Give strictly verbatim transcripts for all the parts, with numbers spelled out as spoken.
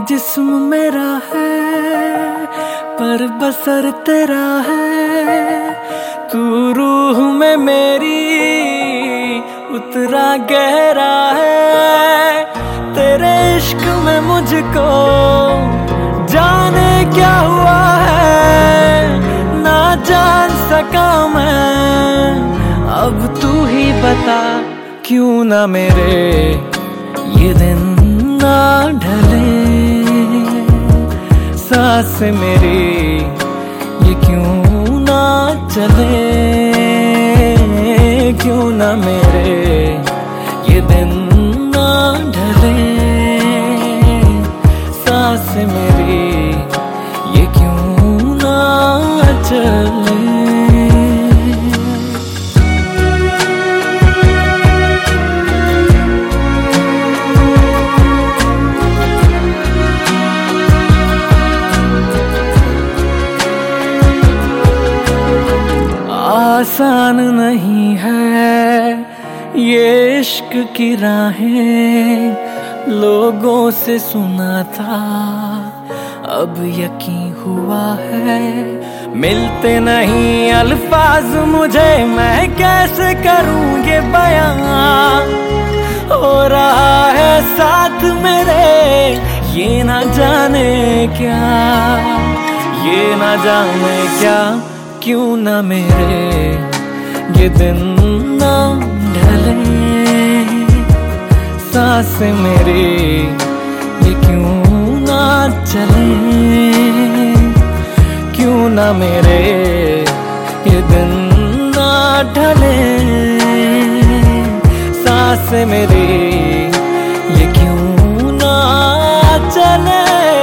जिस्म मेरा है पर बसर तेरा है, तू रूह में मेरी उतरा गहरा है। तेरे इश्क में मुझको जाने क्या हुआ है, ना जान सका मैं, अब तू ही बता क्यों ना मेरे ये दिन ना ढले, सांस मेरी ये क्यों ना चले, क्यों ना मेरे ये दिन ना ढले, सांस मेरी ये क्यों ना चले। आसान नहीं है ये इश्क की राहें, लोगों से सुना था अब यकीन हुआ है। मिलते नहीं अल्फाज मुझे, मैं कैसे करूं ये बयां, हो रहा है साथ मेरे ये ना जाने क्या, ये ना जाने क्या, क्यों ना मेरे ये दिन ना ढले, सांस मेरी ये क्यों ना चले, क्यों ना मेरे ये दिन ना ढले, सांस मेरी ये क्यों ना चले।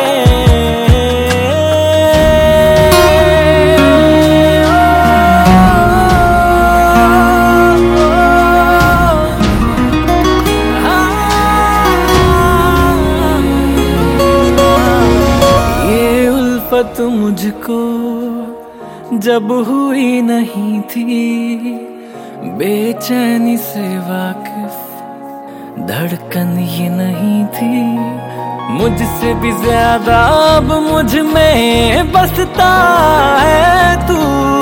तो मुझको जब हुई नहीं थी, बेचैनी से वाकिफ धड़कन ये नहीं थी, मुझसे भी ज्यादा अब मुझ में बसता है तू,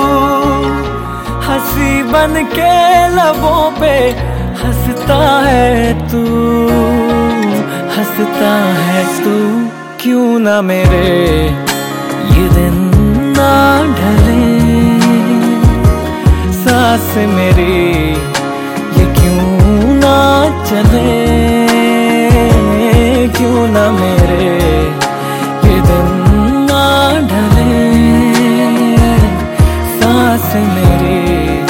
हंसी बन के लबों पे हंसता है तू, हंसता है तू, क्यों ना मेरे ये दिन ना ढले, सांस मेरी ये क्यों ना चले, क्यों ना मेरे ये दिन ना ढले, सांस मेरी